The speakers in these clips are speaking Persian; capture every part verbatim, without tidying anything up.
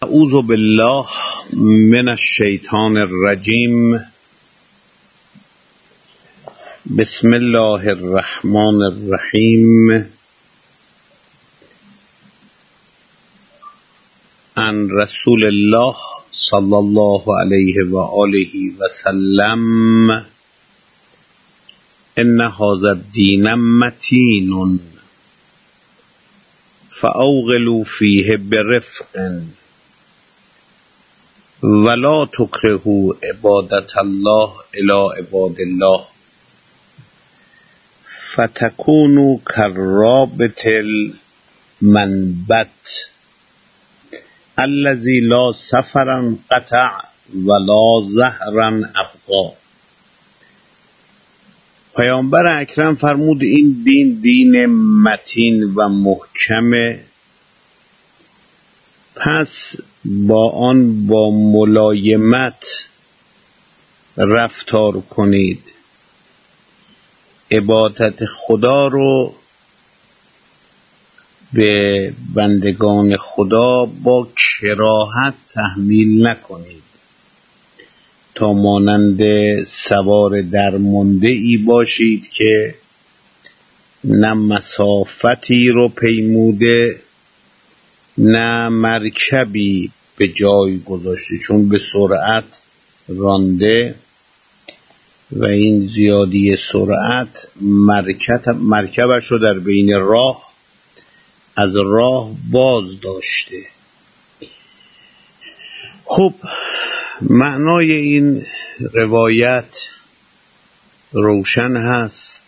اعوذ بالله من الشیطان الرجیم. بسم الله الرحمن الرحیم. عن رسول الله صلی الله علیه و آله و سلم ان هذا الدین متین فاوغلوا فیه برفق ولا تکرهوا عبادة الله الی عباد الله فتکونوا کالرابط المنبت الذی لا سفرا قطع ولا زهرا ابقا. پیامبر اکرم فرمود این دین دین متین و محکمه، پس با آن با ملایمت رفتار کنید. عبادت خدا رو به بندگان خدا با کراهت تحمیل نکنید تا مانند سوار درمانده ای باشید که نه مسافتی رو پیموده نه مرکبی به جای گذاشته، چون به سرعت رانده و این زیادی سرعت مرکب مرکبش رو در بین راه از راه باز داشته. خب معنای این روایت روشن هست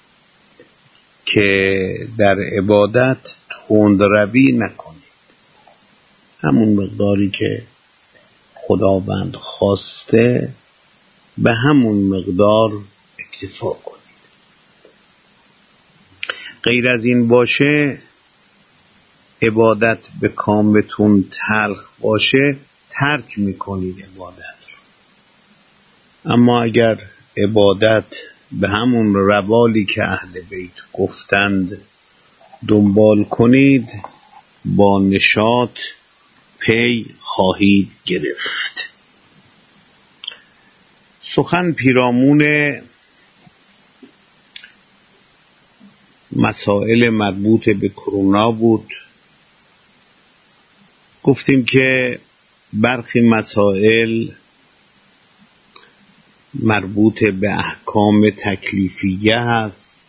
که در عبادت تندروی نکنید، همون مقداری که خداوند خواسته به همون مقدار اکتفا کنید. غیر از این باشه، عبادت به کامتون تلخ باشه، ترک میکنید عبادت رو. اما اگر عبادت به همون روالی که اهل بیت گفتند دنبال کنید، با نشاط پی خواهید گرفت. سخن پیرامون مسائل مربوط به کرونا بود. گفتیم که برخی مسائل مربوط به احکام تکلیفیه هست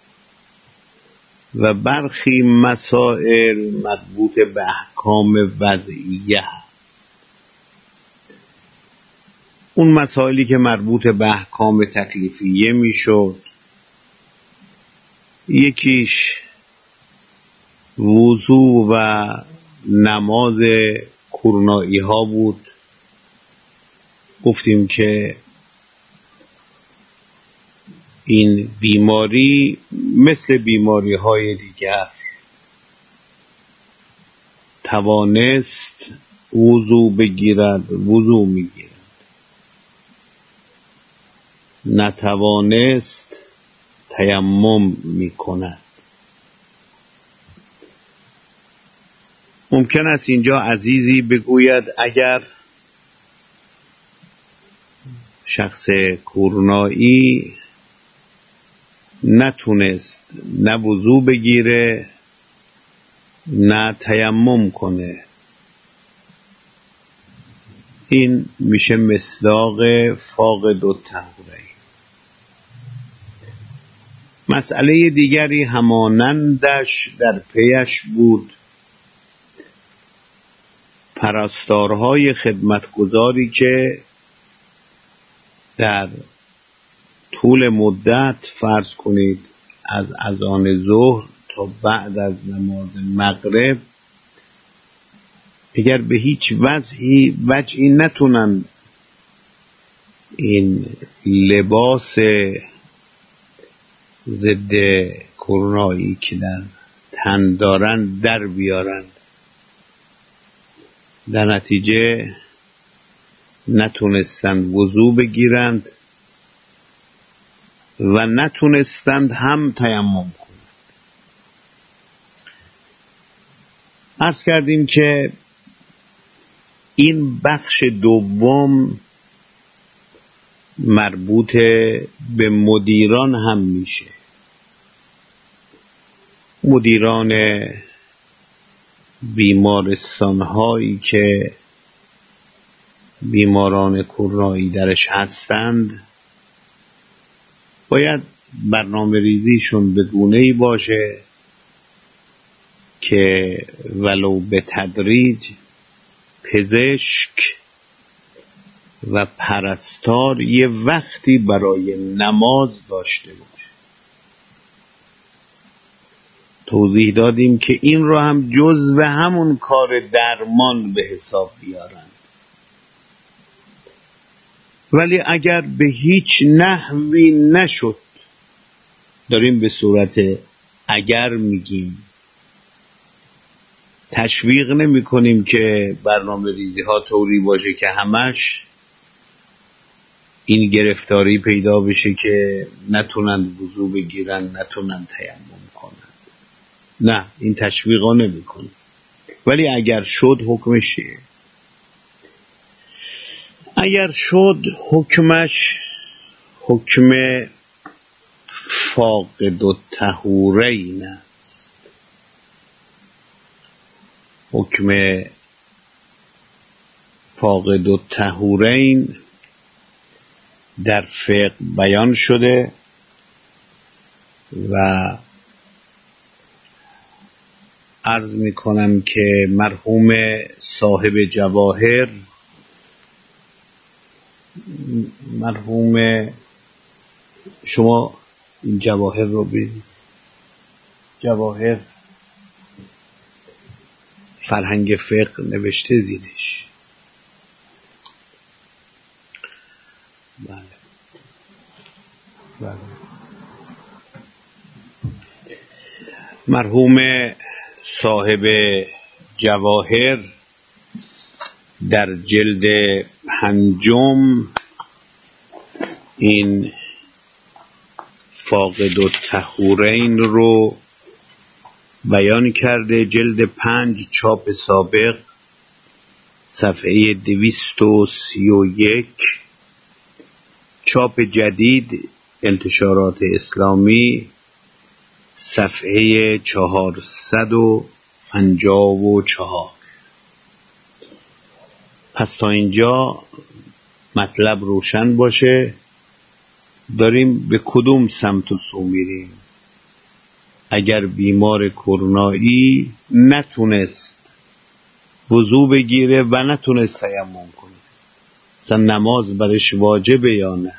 و برخی مسائل مربوط به احکام وضعیه هست. اون مسائلی که مربوط به احکام تکلیفیه میشد، یکیش وضو و نماز کرونایی ها بود. گفتیم که این بیماری مثل بیماری های دیگر توانست وضو بگیرد، وضو میگیرد، نتوانست تیمم میکند. ممکن است اینجا عزیزی بگوید اگر شخص کرونایی نتونست نه وضو بگیره نه تیمم کنه، این میشه مصداق فاقد الطهورین. مسئله دیگری همانندش در پیش بود. پرستارهای خدمتگزاری که در طول مدت فرض کنید از اذان ظهر تا بعد از نماز مغرب اگر به هیچ وجهی وجهی نتونن این لباس ضد کرونایی که در تن دارن در بیارن، در نتیجه نتونستند وضو بگیرند و نتونستند هم تیمم کنند. عرض کردیم که این بخش دوم مربوط به مدیران هم میشه. مدیران بیمارستان هایی که بیماران کرونایی درش هستند باید برنامه ریزیشون به گونه‌ای باشه که ولو به تدریج پزشک و پرستار یه وقتی برای نماز داشته باشه. توضیح دادیم که این رو هم جزو همون کار درمان به حساب بیارن. ولی اگر به هیچ نحوی نشد، داریم به صورت اگر میگیم، تشویق نمی کنیم که برنامه ریزی ها طوری باشه که همش این گرفتاری پیدا بشه که نتونند وضو بگیرن، نتونند تیمم کنن. نه، این تشویق ها نمی کنیم. ولی اگر شد حکمش چیه؟ اگر شد حکمش حکم فاقد الطهورین است. حکم فاقد الطهورین در فقه بیان شده و عرض می کنم که مرحوم صاحب جواهر، مرحوم شما این جواهر رو ببینید، جواهر فرهنگ فقه نوشته زیرش. بله بله. مرحوم صاحب جواهر در جلد پنجم این فاقد الطهورین رو بیان کرده. جلد پنج چاپ سابق صفحه دویست و سی و یک، چاپ جدید انتشارات اسلامی صفحه چهارصد و پنجاه و چهار. پس تا اینجا مطلب روشن باشه داریم به کدوم سمت و سو میریم. اگر بیمار کرونایی نتونست وضو بگیره و نتونست تیمم کنه، مثلا نماز برش واجبه یا نه؟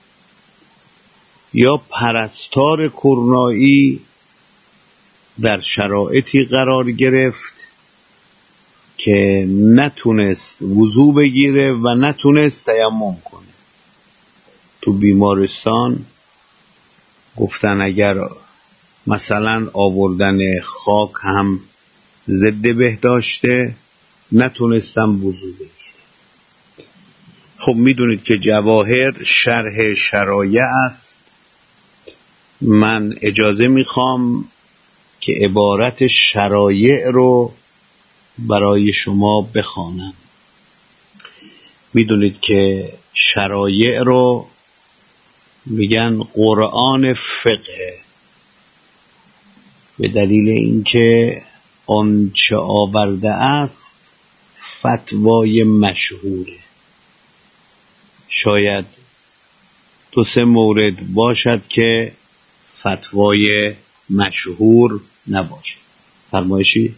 یا پرستار کرونایی در شرایطی قرار گرفت که نتونست وضو بگیره و نتونست تیمم کنه. تو بیمارستان گفتن اگر مثلا آوردن خاک هم ضد بهداشته، نتونستم وضو بگیره. خب میدونید که جواهر شرح شرایع است. من اجازه میخوام که عبارت شرایع رو برای شما بخوانم. میدونید که شرایع رو میگن قرآن فقه، به دلیل اینکه آنچه آورده است فتوای مشهوره. شاید دو سه مورد باشد که فتوای مشهور نباشه. فرمایشی؟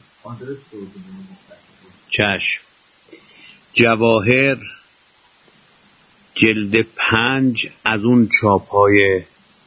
چشم. جواهر جلد پنج از اون چاپ‌های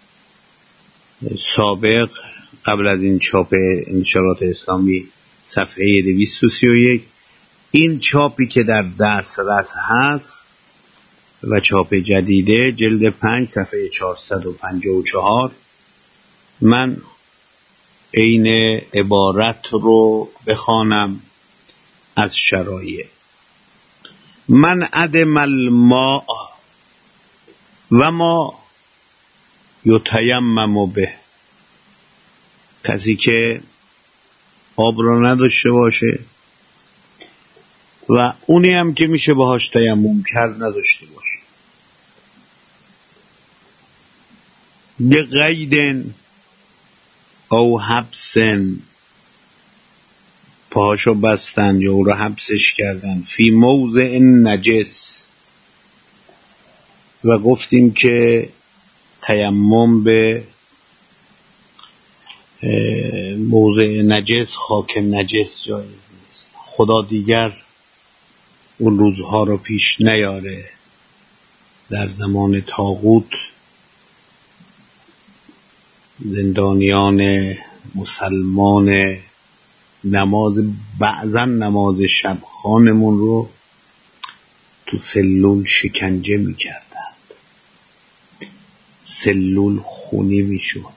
سابق قبل از این چاپ انتشارات اسلامی صفحه دویست و سی و یک، این چاپی که در دسترس هست و چاپ جدیده جلد پنج صفحه چهارصد و پنجاه و چهار، من عین عبارت رو بخوانم از شرایع. من عدم الماء و ما یتیمم به، کسی که آب را نداشته باشه و اونی هم که میشه باهاش تیمم کرد نداشته باشه. به قید او حبسن، پاهاشو بستن یا او رو حبسش کردن، فی موضع نجس، و گفتیم که تیمم به موضع نجس، خاک نجس جایز نیست. خدا دیگر اون روزها رو پیش نیاره. در زمان طاغوت زندانیان مسلمان نماز بعضا نماز شب خانمون رو تو سلول شکنجه میکردند. سلول خونی میشد،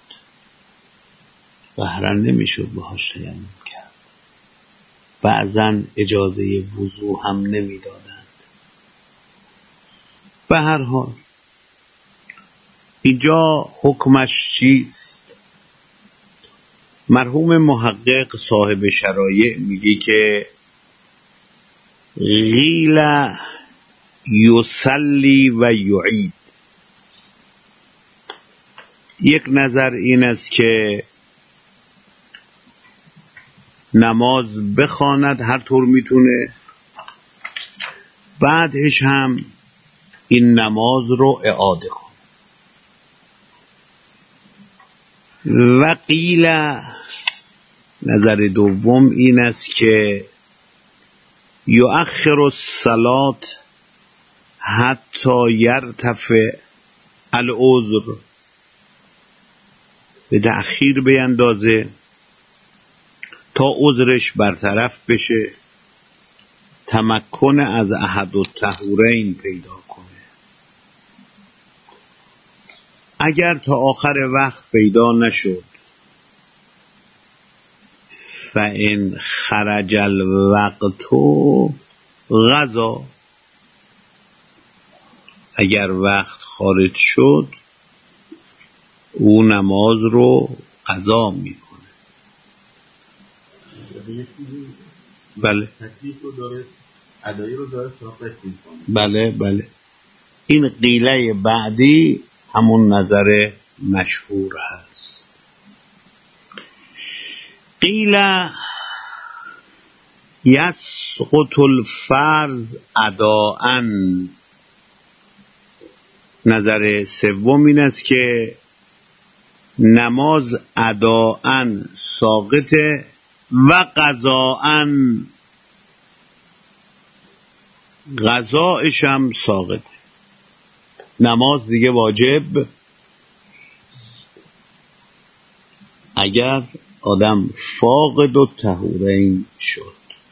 بهرن نمیشد باهاش تیمم کرد. بعضا اجازه وضو هم نمیدادند. به هر حال اینجا حکمش چیست؟ مرحوم محقق صاحب شرایع میگه که قیل یصلی و یعید. یک نظر این است که نماز بخواند هر طور میتونه، بعدش هم این نماز رو اعاده کن. و قیل نظر دوم این است که یؤخر الصلاة حتی یرتفع العذر، به تأخیر بیندازه تا عذرش برطرف بشه، تمکن از احد الطهورین پیدا کنه. اگر تا آخر وقت پیدا نشد، فإن خرج الوقت غذا، اگر وقت خارج شد او نماز رو قضا میکنه. بله تکلیف رو داره، ادایی رو داره، بله بله. این قیله بعدی همون نظر مشهور هست. قیل یسقط الفرض اداءً. نظر سوم این است که نماز اداءً ساقطه و قضاءً قضایش هم ساقطه. نماز دیگه واجب اگر آدم فاقد الطهورین شد.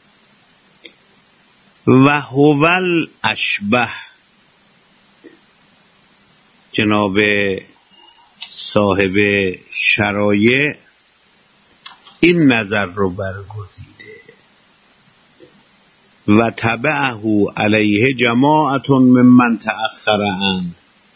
و هو الاشبه، جناب صاحب شرایع این نظر رو برگزیده و تبعه علیه جماعت ممن تأخر عنه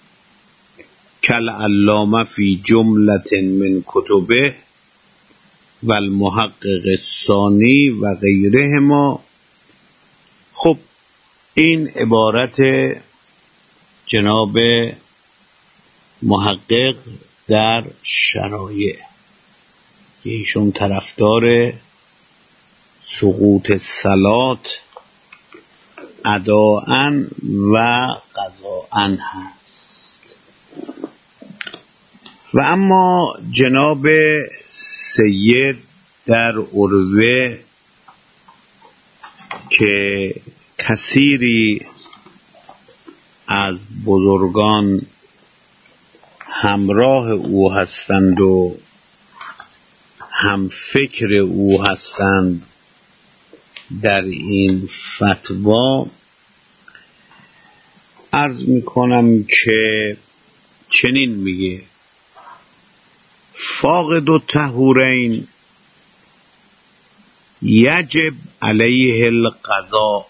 کالعلامه فی جملة من کتبه و المحقق الثانی و غیرهما. خب این عبارت جناب محقق در شرایع، ایشون طرفدار سقوط صلات اداءً و قضاءً هست. و اما جناب سید در عروه که کثیری از بزرگان همراه او هستند و هم فکر او هستند در این فتوا، عرض میکنم که چنین میگه: فاقد الطهورین یجب علیه القضاء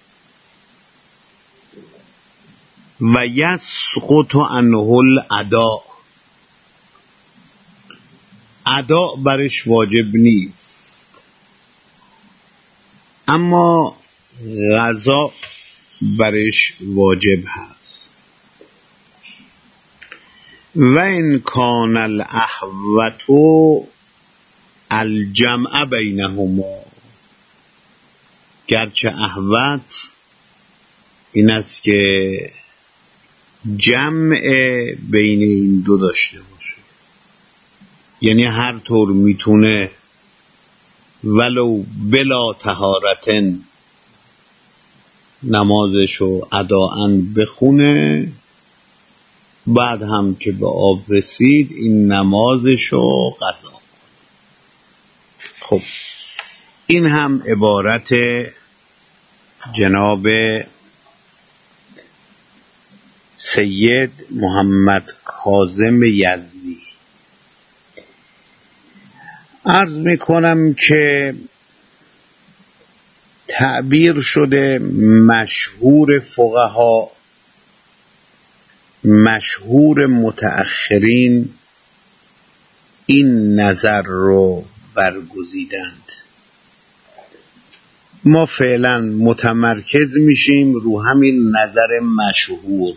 و یسقط عنه الاداء. اداء برش واجب نیست، اما قضا برش واجب هست. و این کان الاحوط الجمع بینهما، گرچه احوط این است که جمع بین این دو داشته باشه، یعنی هر طور میتونه ولو بلا طهارتن نمازشو اداءن بخونه، بعد هم که به آب رسید این نمازشو قضا کنه. خب این هم عبارت جناب سید محمد کاظم یزدی. عرض میکنم که تعبیر شده مشهور فقها، مشهور متأخرین این نظر رو برگزیدند. ما فعلا متمرکز میشیم رو همین نظر مشهور.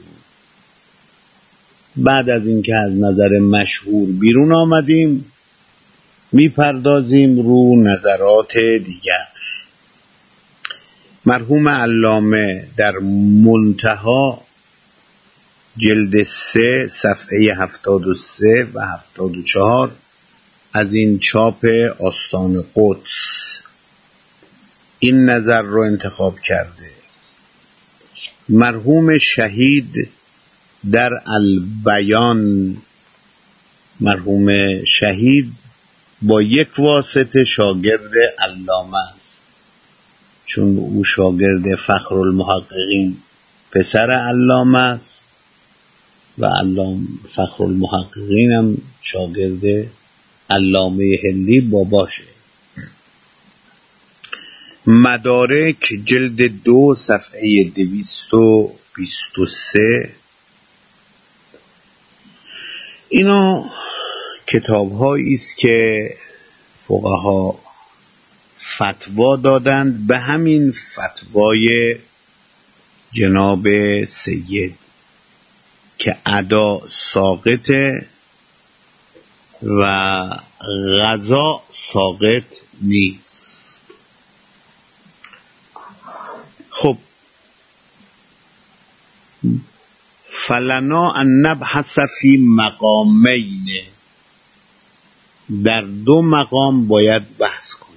بعد از اینکه از نظر مشهور بیرون آمدیم میپردازیم رو نظرات دیگر. مرحوم علامه در منتها جلد سه صفحه هفتاد و سه و هفتاد و چهار از این چاپ آستان قدس این نظر رو انتخاب کرده. مرحوم شهید در البیان، مرحوم شهید با یک واسطه شاگرد علامه است، چون او شاگرد فخر المحققین پسر علامه است و علامه فخر المحققین هم شاگرد علامه هندی باباشه. مدارک جلد دو صفحه دویست و بیست و سه. اینا کتاب هایی است که فقها فتوا دادند به همین فتوای جناب سید که ادا ساقطه و قضا ساقط نیست. خب فلنا ان نبحث فی مقامین، در دو مقام باید بحث کنیم.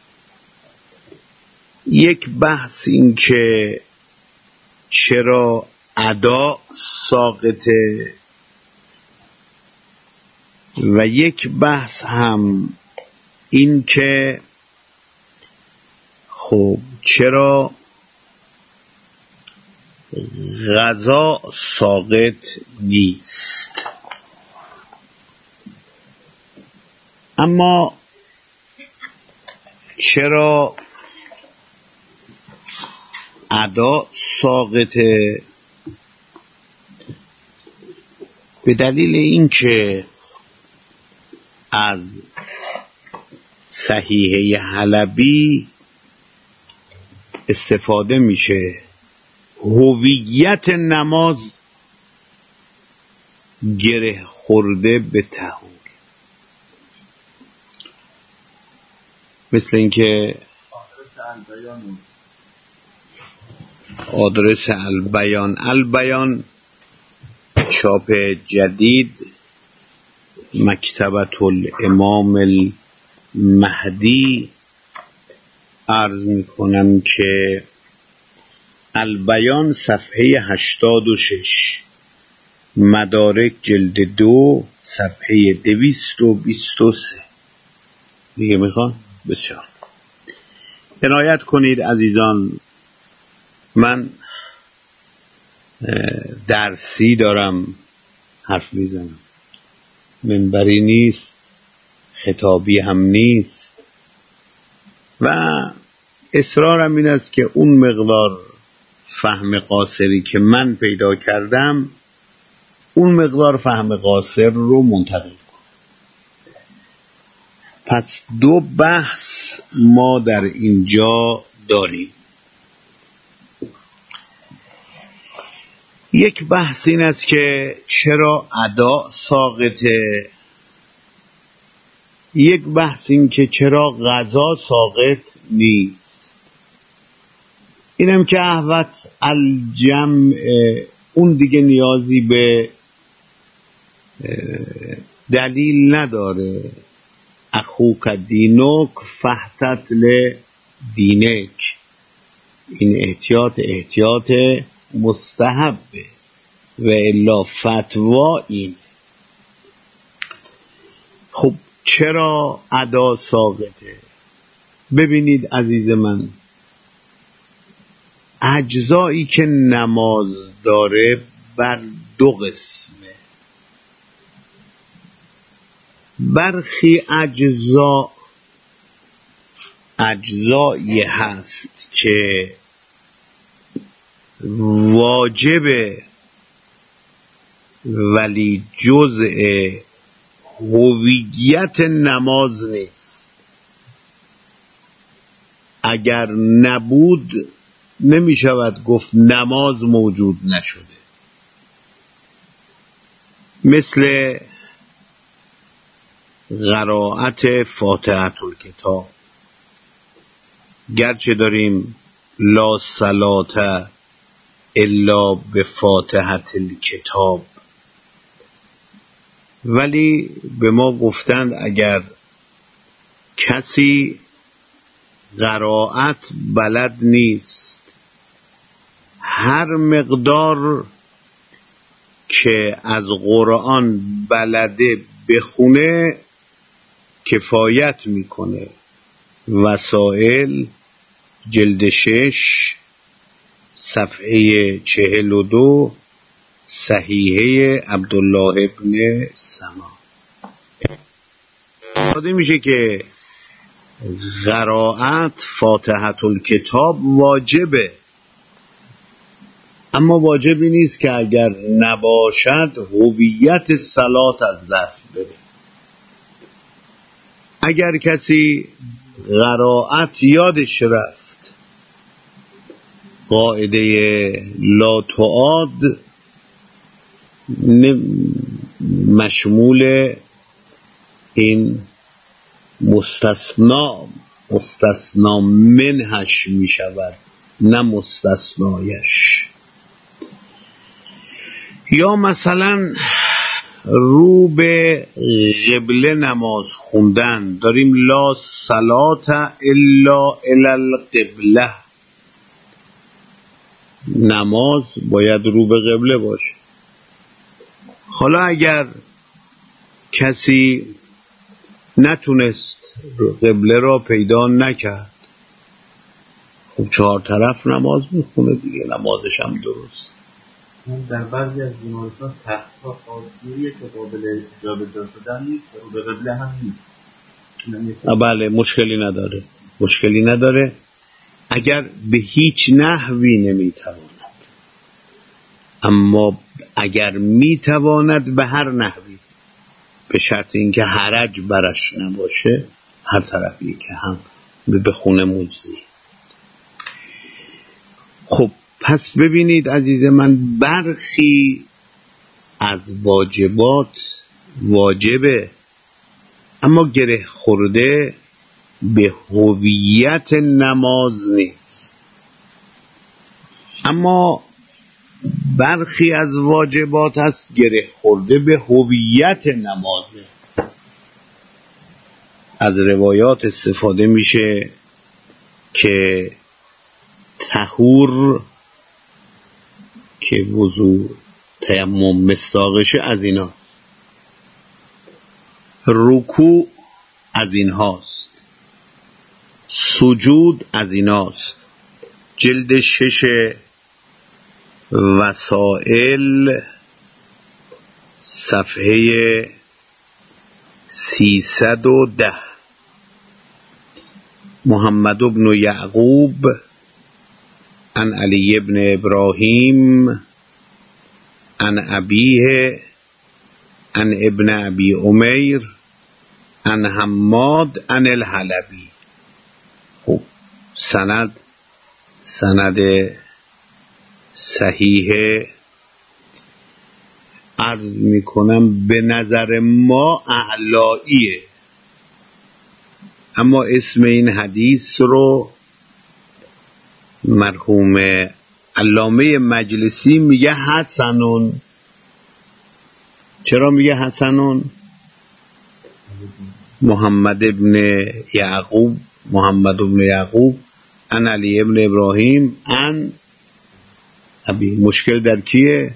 یک بحث این که چرا ادا ساقطه و یک بحث هم این که خب چرا قضا ساقط نیست. اما چرا ادا ساقطه؟ به دلیل اینکه از صحیحه حلبی استفاده میشه هویت نماز گره خورده به طهور، مثل اینکه آدرس البیان البیان چاپ جدید مکتبة الامام المهدی. عرض میکنم که البیان صفحه هشتاد و شش، مدارک جلد دو صفحه دویست و بیست و سه. دیگه میخوان؟ بسیار عنایت کنید عزیزان. من درسی دارم حرف میزنم، منبری نیست، خطابی هم نیست و اصرارم این است که اون مقدار فهم قاصری که من پیدا کردم اون مقدار فهم قاصر رو منتقل کنم. پس دو بحث ما در اینجا داریم. یک بحث این است که چرا ادا ساقطه، یک بحث این که چرا قضا ساقط نیست. اینم که احوت الجمع، اون دیگه نیازی به دلیل نداره. اخوک دینک فحتت لدینک، این احتیاط احتیاط مستحبه و الا فتوا این. خب چرا ادا ساقطه؟ ببینید عزیز من، اجزایی که نماز داره بر دو قسمه. برخی اجزا اجزایی هست که واجبه ولی جزء هویت نماز نیست. اگر نبود نمی شود گفت نماز موجود نشده. مثل قرائت فاتحه الکتاب، گرچه داریم لا صلاة الا بفاتحه الکتاب، ولی به ما گفتند اگر کسی قرائت بلد نیست، هر مقدار که از قرآن بلده بخونه کفایت میکنه. وسائل جلد شش صفحه چهل و دو، صحیحه عبدالله ابن سما. یاد میشه که قرائت فاتحه الکتاب واجبه، اما واجبی نیست که اگر نباشد هویت صلات از دست بره. اگر کسی قرائت یادش رفت، قاعده لا تعاد مشمول این مستثنا مستثنا منهش می شود، نه مستثنایش. یا مثلا رو به قبله نماز خوندن، داریم لا صلاة الا الی القبله، نماز باید رو به قبله باشه. حالا اگر کسی نتونست قبله را پیدا نکرد، خب چهار طرف نماز میخونه دیگه، نمازش هم درست. در بعضی از بیمارستان تخت‌ها خاصیه که قابل جابجا شدن نیست، رو به قبله هم نیست. بله، مشکلی نداره، مشکلی نداره اگر به هیچ نحوی نمیتواند. اما اگر میتواند به هر نحوی، به شرط اینکه حرج برش نباشه، هر طرفی که هم به خونه مجزی. خب پس ببینید عزیز من، برخی از واجبات واجبه اما گره خورده به هویت نماز نیست. اما برخی از واجبات هست گره خورده به هویت نمازه. از روایات استفاده میشه که طهور که وضو تیمم مستاقشه از اینا، رکوع از اینهاست، سجود از ایناست. جلد شش وسائل صفحه سیصد و ده. محمد بن یعقوب عن علی بن ابراهیم عن ابیه عن ابن ابی امیر عن حماد عن الحلبی. خب سند سند صحیح عرض میکنم به نظر ما اعلاییه، اما اسم این حدیث رو مرحوم علامه مجلسی میگه حسنون. چرا میگه حسنون؟ محمد ابن یعقوب محمد ابن یعقوب ان علی ابن ابراهیم ان ابی. مشکل در کیه؟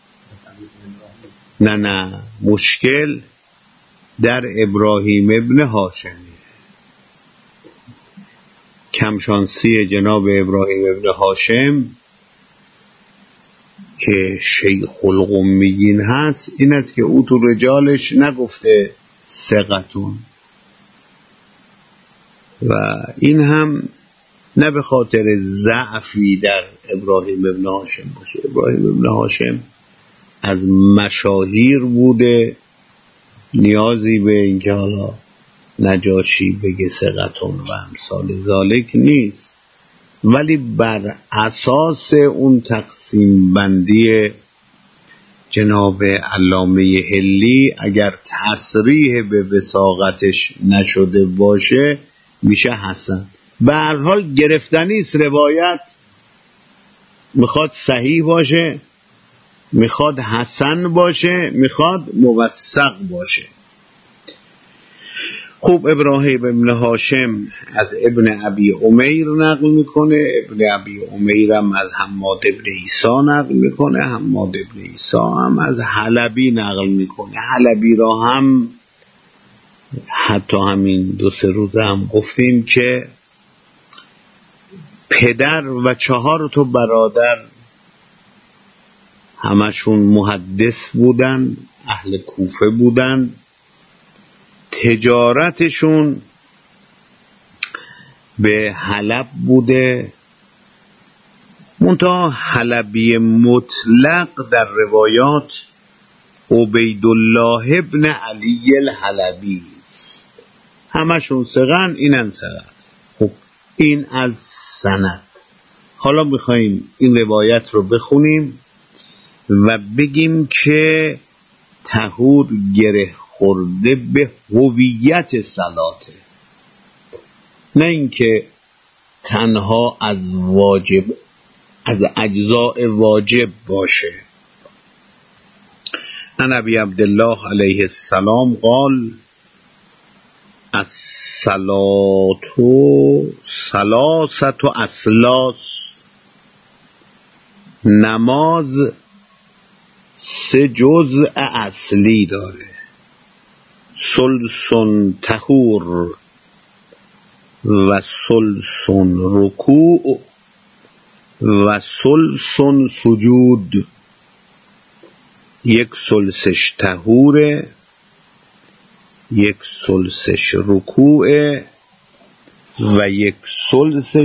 نه نه مشکل در ابراهیم ابن هاشمی. کمشانسی جناب ابراهیم ابن هاشم که شیخ القمیین هست این است که او تو رجالش نگفته ثقتون، و این هم نه به خاطر ضعفی در ابراهیم ابن هاشم باشه. ابراهیم ابن هاشم از مشاهیر بوده، نیازی به اینکه حالا نجاشی بگه ثقتون و امثال ذالک نیست، ولی بر اساس اون تقسیم بندی جناب علامه حلی اگر تصریح به وثاقتش نشده باشه میشه حسن. به هر حال گرفتنی است روایت، میخواد صحیح باشه، میخواد حسن باشه، میخواد موثق باشه. خوب ابراهیم ابن هاشم از ابن ابی امیر نقل میکنه، ابن ابی امیر هم از حماد ابن عیسی نقل میکنه، حماد ابن عیسی هم از حلبی نقل میکنه. حلبی را هم حتی همین دو سه روز هم گفتیم که پدر و چهار تا برادر همشون محدث بودن، اهل کوفه بودن، تجارتشون به حلب بوده. منتها حلبی مطلق در روایات عبیدالله ابن علی الحلبی است. همشون ثقن، اینن ثقه است. خب این از سند. حالا میخواییم این روایت رو بخونیم و بگیم که طهور گره خورده به هویت صلاته، نه اینکه تنها از واجب از اجزاء واجب باشه. ان ابی عبدالله علیه السلام قال الصلاة ثلاثة اسلاس، نماز سه جزء اصلی داره. ثلث طهور و ثلث رکوع و ثلث سجود. یک ثلثش طهوره، یک ثلثش رکوعه و یک ثلثش.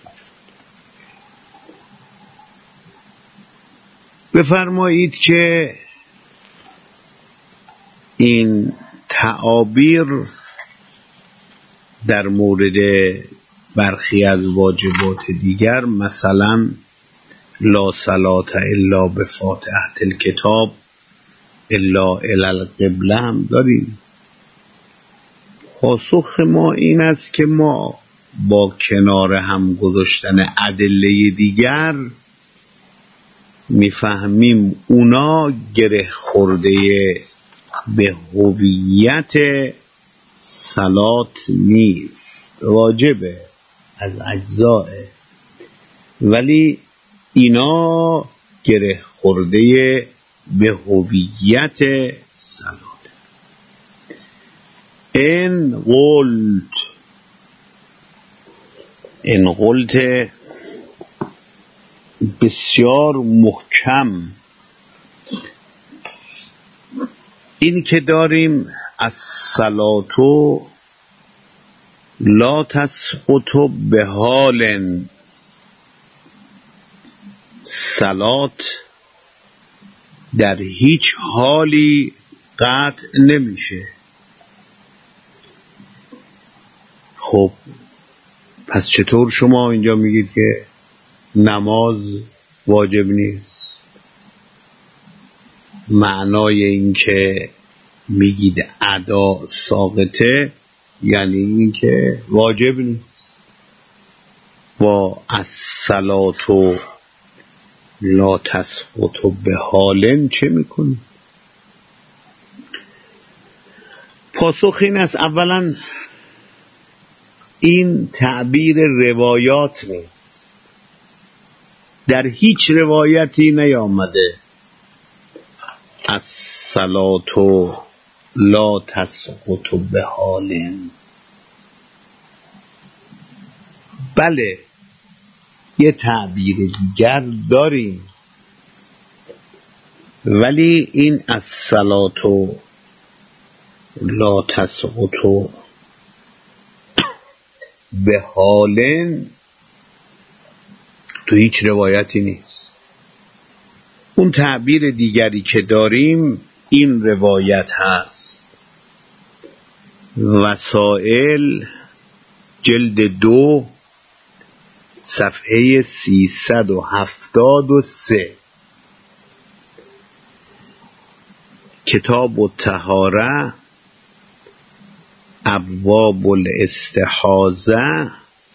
بفرمایید که این تعابیر در مورد برخی از واجبات دیگر، مثلا لا صلاة الا بفاتحة الکتاب الا الی القبله هم داریم. پاسخ ما این است که ما با کنار هم گذاشتن ادله دیگر میفهمیم اونا گره خورده به هویت صلات نیست، واجبه، از اجزاء، ولی اینا گره خورده به هویت صلات. این قلت این قلت بسیار محکم. این که داریم از صلاتو لا تسقط به حال، صلات در هیچ حالی قطع نمیشه. خب پس چطور شما اینجا میگید که نماز واجب نیست؟ معنای این که میگید ادا ساقطه یعنی این که واجب نیست. با الصلاة لا تسقط به حال چه میکنی؟ پاسخ این است اولا این تعبیر روایات نیست، در هیچ روایتی نیامده الصلاة لا تسقط به حال. بله یه تعبیر دیگر داریم، ولی این الصلاة لا تسقط به حال تو هیچ روایتی نیست. اون تعبیر دیگری که داریم این روایت هست. وسائل جلد دو صفحه سیصد و هفتاد و سه، کتاب الطهاره ابواب الاستحاضه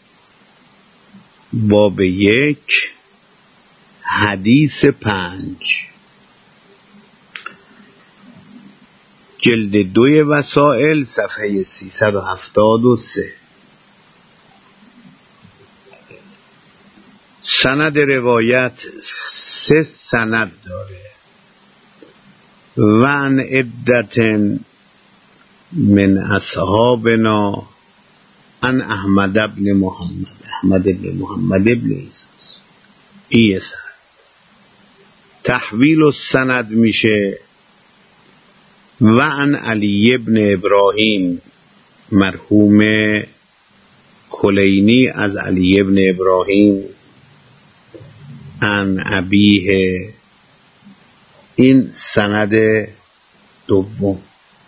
باب یک حدیث پنج، جلد دوی وسائل صفحه سیصد و هفتاد و سه. سند روایت سه سند داره. وان عدت من اصحابنا ان احمد ابن محمد احمد ابن محمد ابن عیسی. این سند تحویل السند میشه وان علی ابن ابراهیم مرحوم کلینی از علی ابن ابراهیم ان ابیه. این سند دوم.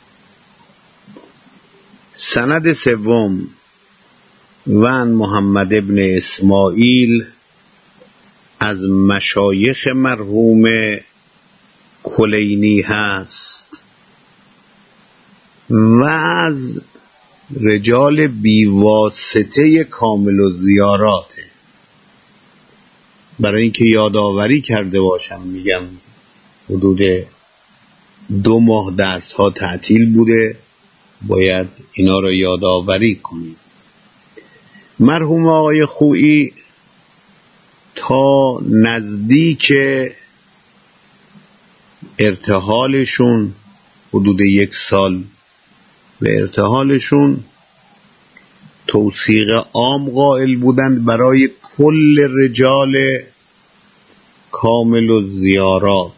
سند سوم وان محمد ابن اسماعیل از مشایخ مرحوم کلینی هست و از رجال بیواسطه کامل و زیاراته. برای اینکه یادآوری کرده باشم میگم حدود دو ماه درس ها تعطیل بوده، باید اینا رو یادآوری کنیم. مرحوم آقای خویی تا نزدیک ارتحالشون حدود یک سال به ارتحالشون توثیق عام قائل بودند برای کل رجال کامل و زیارات.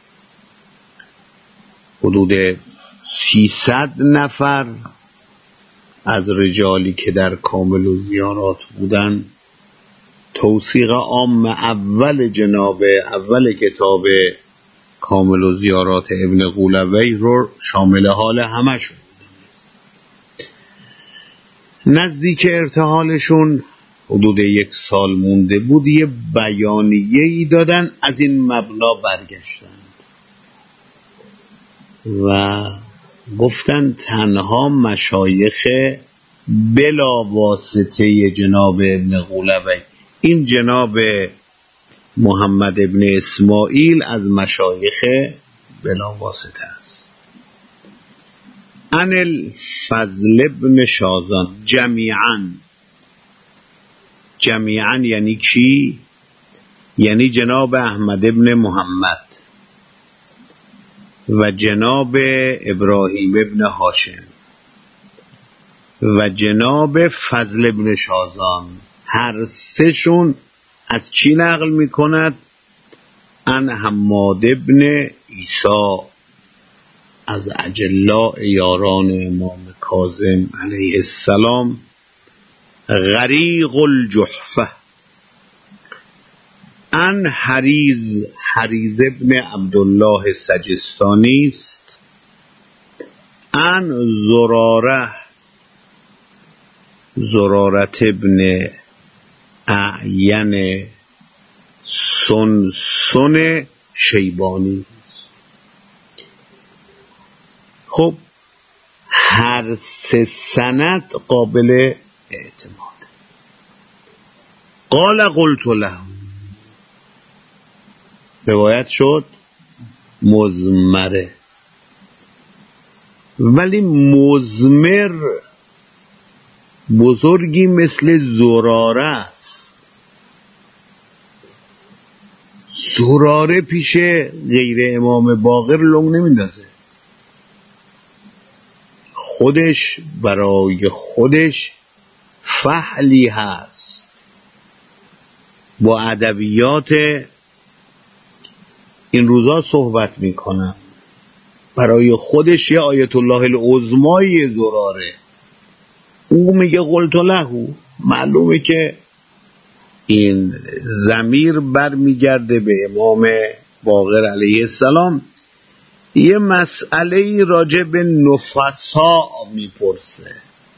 حدود سیصد نفر از رجالی که در کامل و زیارات بودند توثیق عام اول جناب اول کتاب کامل و زیارات ابن قولوی رو شامل حال همه شد. نزدیک ارتحالشون حدود یک سال مونده بود، یه بیانیه ای دادن، از این مبنا برگشتن و گفتن تنها مشایخ بلا واسطه جناب ابن قولوی، این جناب محمد ابن اسماعیل از مشایخ بلا واسطه است. ان الفضل ابن شازان جمیعاً. جمیعاً یعنی کی؟ یعنی جناب احمد ابن محمد و جناب ابراهیم ابن هاشم و جناب فضل ابن شازان، هر سه شون از چی نقل می کند؟ ان حماد ابن عیسی از اجلاء یاران امام کاظم علیه السلام غریق الجحفه. ان حریز حریز ابن عبدالله سجستانی است. ان زراره زرارت ابن اعین سن سن شیبانی. خب هر سه سند قابل اعتماد. قال قلت له، روایت شد مزمره، ولی مزمر بزرگی مثل زراره است. زراره پیش غیر امام باقر لنگ نمیندازه، خودش برای خودش فحلی هست، با ادبیات این روزا صحبت میکنم، برای خودش یه آیت الله العظمای زراره. او میگه قلت له، معلومه که این ضمیر برمیگرده به امام باقر علیه السلام، یه مسئله راجع به نفسا میپرسه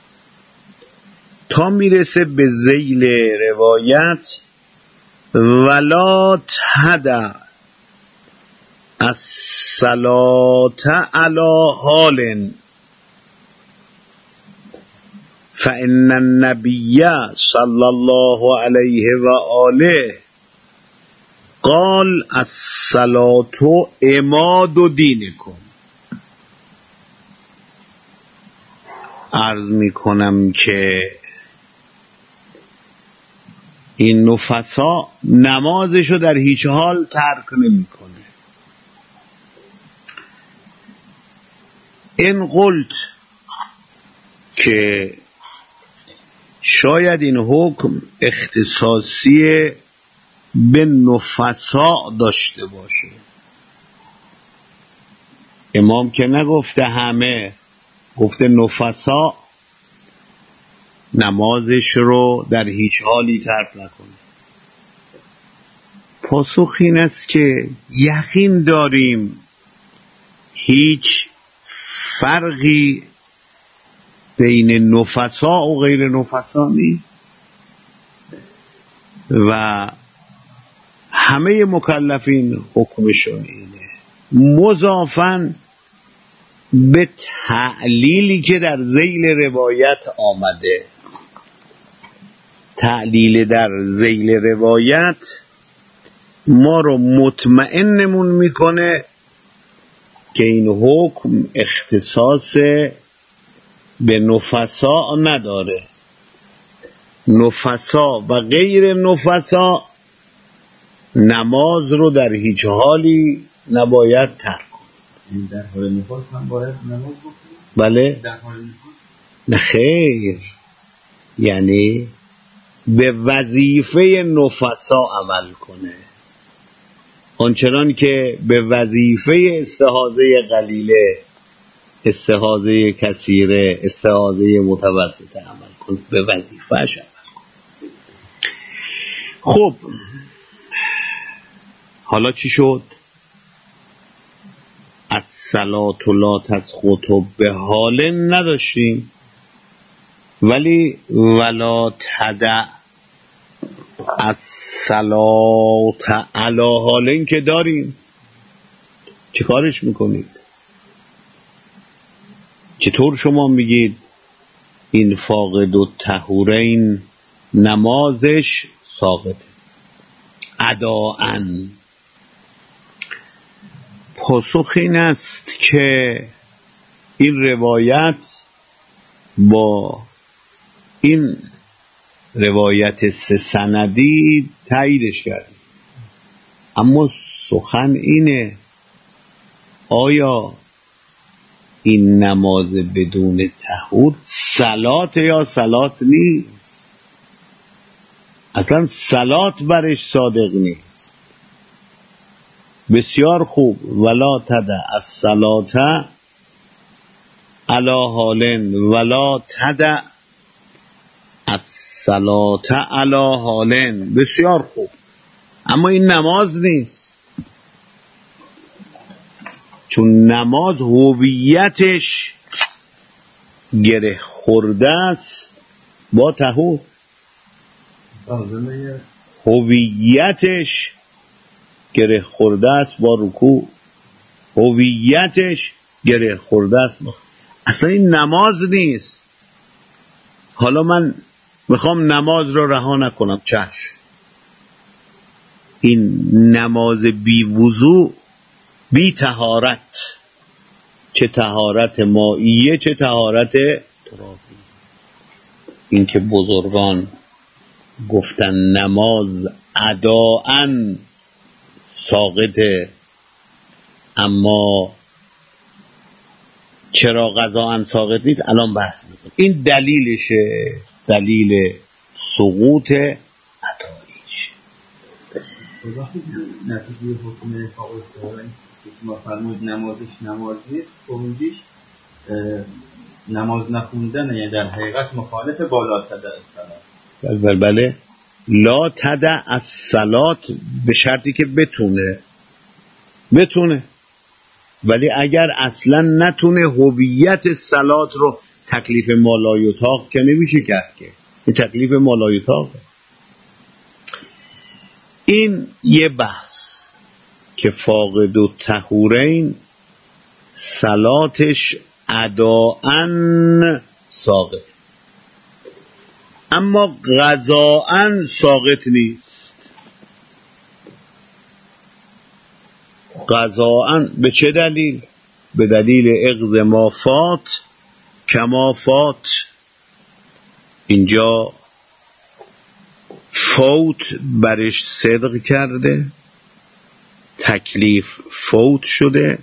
تا میرسه به ذیل روایت ولا تدع الصلاة علی حال فإن النبی صلی الله علیه و آله قال الصلاة عماد دینکم. عرض می کنم که این نفسا نمازشو در هیچ حال ترک نمی کنه. این قلت که شاید این حکم اختصاصی به نفسا داشته باشه. امام که نگفته همه، گفته نفسا نمازش رو در هیچ حالی ترک نکنه. پاسخ این است که یقین داریم هیچ فرقی بین نفسا و غیر نفسا نیست و همه مکلفین حکمشون اینه، مضافاً به تعلیلی که در ذیل روایت آمده. تعلیل در ذیل روایت ما رو مطمئنمون میکنه که این حکم اختصاص به نفسا نداره. نفسا و غیر نفسا نماز رو در هیچ حالی نباید ترک کنه. در حال نفاس هم باید نماز بخونیم؟ بله. در حال نفاس؟ نه خیر، یعنی به وظیفه نفسا عمل کنه، آنچنان که به وظیفه استحاضه قلیله، استحاضه کثیره، استحاضه متوسطه عمل کنه، به وظیفه‌اش عمل کنه. خب حالا چی شد؟ الصلاة لا تسقط به حال نداشتیم، ولی ولا تدع الصلاة علی حال که داریم. چه کارش میکنید؟ چطور شما میگید این فاقد الطهورین نمازش ساقطه اداءً؟ پاسخ این است که این روایت با این روایت سه سندی تاییدش کردیم، اما سخن اینه آیا این نماز بدون طهور صلات یا صلات نیست؟ اصلا صلات برش صادق نیست. بسیار خوب، ولا تدع الصلاة علی حال ولا تدع الصلاة علی حال، بسیار خوب، اما این نماز نیست، چون نماز هویتش گره خورده است با طهور، هویتش گره خورده است با رکوع، هویتش گره خورده است. اصلا این نماز نیست. حالا من میخوام نماز رو رها نکنم، چشم. این نماز بی وضو، بی طهارت، چه طهارت مائیه چه طهارت ترابی. این که بزرگان گفتن نماز اداءً ساقطه، اما چرا قضاءً ساقط نیست الان بحث میکنه. این دلیلشه، دلیل سقوط اداییش. وقتی نتیجه حکم ساقط که شما فرمود نمازش نماز نیست، خروجیش نماز نخوندن، یعنی در حقیقت مخالف بالا تدع الصلات. بله بله، لا تدع الصلات به شرطی که بتونه بتونه ولی اگر اصلا نتونه هویت صلات رو، تکلیف مالایطاق که نمیشه کرد، که این تکلیف مالایطاقه. این یه بحث که فاقد الطهورین صلاتش اداءً ساقط، اما قضاءً ساقط نیست. قضاءً به چه دلیل؟ به دلیل اغض ما فات کما فات. اینجا فوت برش صدق کرده، تکلیف فوت شده.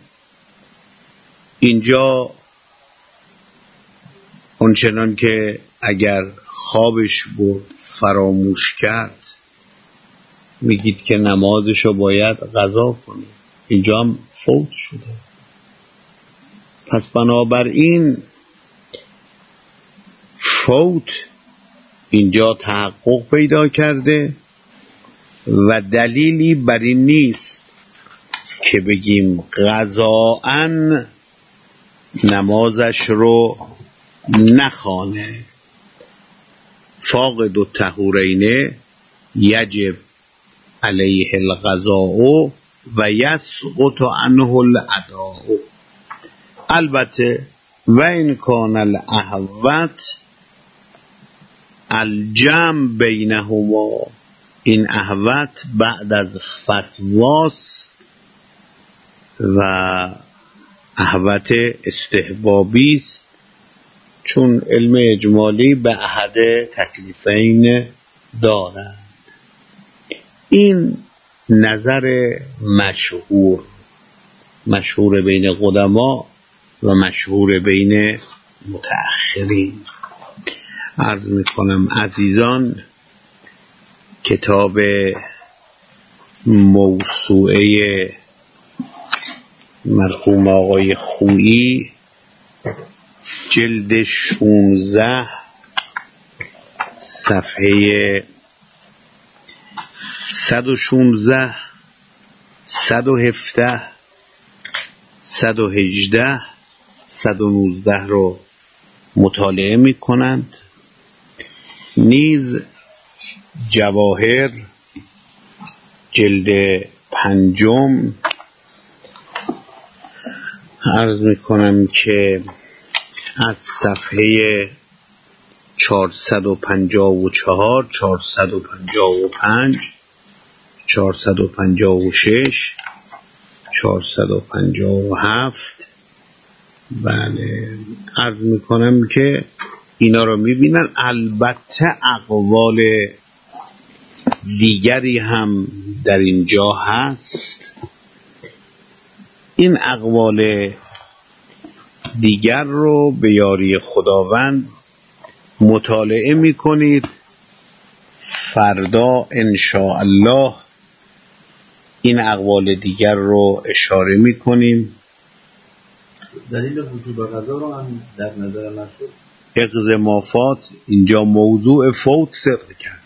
اینجا اونچنان که اگر خوابش برد فراموش کرد، میگید که نمازشو باید قضا کنه، اینجا هم فوت شده. پس بنابراین فوت اینجا تحقق پیدا کرده و دلیلی بر این نیست که بگیم قضاءً نمازش رو نخوانه. فاقد الطهورین یجب علیه القضاء و یسقط عنه الاداء. البته و این کان الاحوط الجمع بینهما، این احوط بعد از فتواست و احوط استحبابی است، چون علم اجمالی به احد تکلیفین دارند. این نظر مشهور مشهور بین قدما و مشهور بین متأخرین. عرض میکنم عزیزان، کتاب موسوعه مرحوم آقای خویی جلد شانزده صفحه صد و شانزده، صد و هفده، صد و هجده، صد و نوزده رو مطالعه می کنند. نیز جواهر جلد پنجم عرض می کنم که از صفحه چهارصد و پنجاه و چهار، چهارصد و پنجاه و پنج، چهارصد و پنجاه و شش، چهارصد و پنجاه و هفت، بله عرض میکنم که اینا رو میبینن. البته اقوال دیگری هم در اینجا هست. این اقوال دیگر رو به یاری خداوند مطالعه میکنید. فردا انشاءالله این اقوال دیگر رو اشاره میکنیم. دلیل وجوب قضا رو هم در نظر من شد. اغض ما فات اینجا موضوع فوت صدق کرده.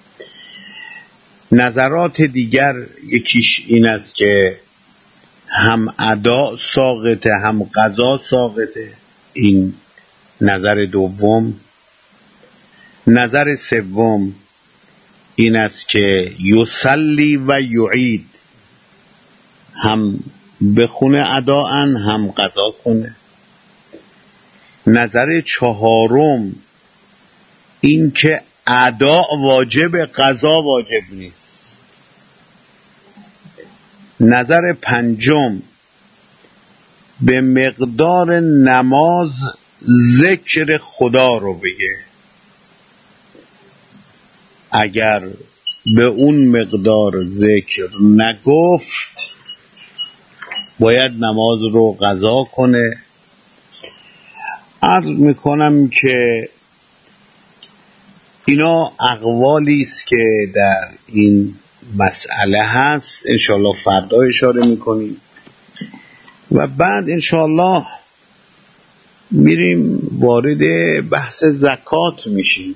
نظرات دیگر یکیش این است که هم ادا ساقطه هم قضا ساقطه. این نظر دوم. نظر سوم این است که یصلی و یعید، هم بخونه اداءن هم قضا کنه. نظر چهارم این که اداء واجب، قضا واجب نیست. نظر پنجم به مقدار نماز ذکر خدا رو بگه، اگر به اون مقدار ذکر نگفت باید نماز رو قضا کنه. عرض میکنم که اینا اقوالی است که در این مسئله هست، انشالله فردا اشاره میکنیم و بعد انشالله میریم وارد بحث زکات میشیم.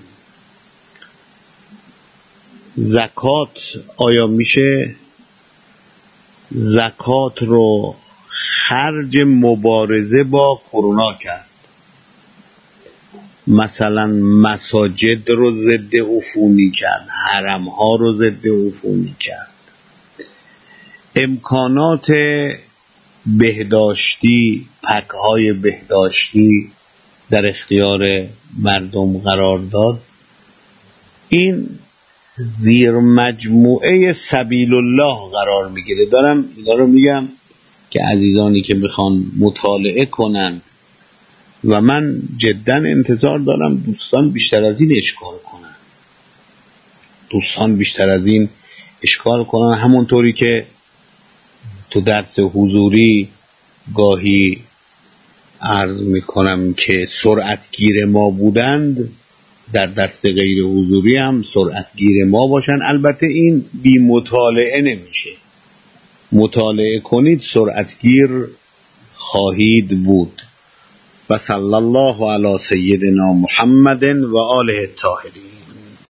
زکات آیا میشه زکات رو خرج مبارزه با کرونا کرد؟ مثلا مساجد رو ضد عفونی کرد، حرم ها رو ضد عفونی کرد، امکانات بهداشتی، پک های بهداشتی در اختیار مردم قرار داد. این زیر مجموعه سبیل الله قرار میگیره. دارم اینا رو میگم که عزیزانی که میخوان مطالعه کنن و من جدا انتظار دارم دوستان بیشتر از این اشکال کنن، دوستان بیشتر از این اشکال کنن. همونطوری که تو درس حضوری گاهی عرض میکنم که سرعتگیر ما بودند، در درس غیر حضوری هم سرعتگیر ما باشن. البته این بی مطالعه نمیشه، مطالعه کنید سرعتگیر خواهید بود. و صلی الله علی سیدنا محمد و آله الطاهرین.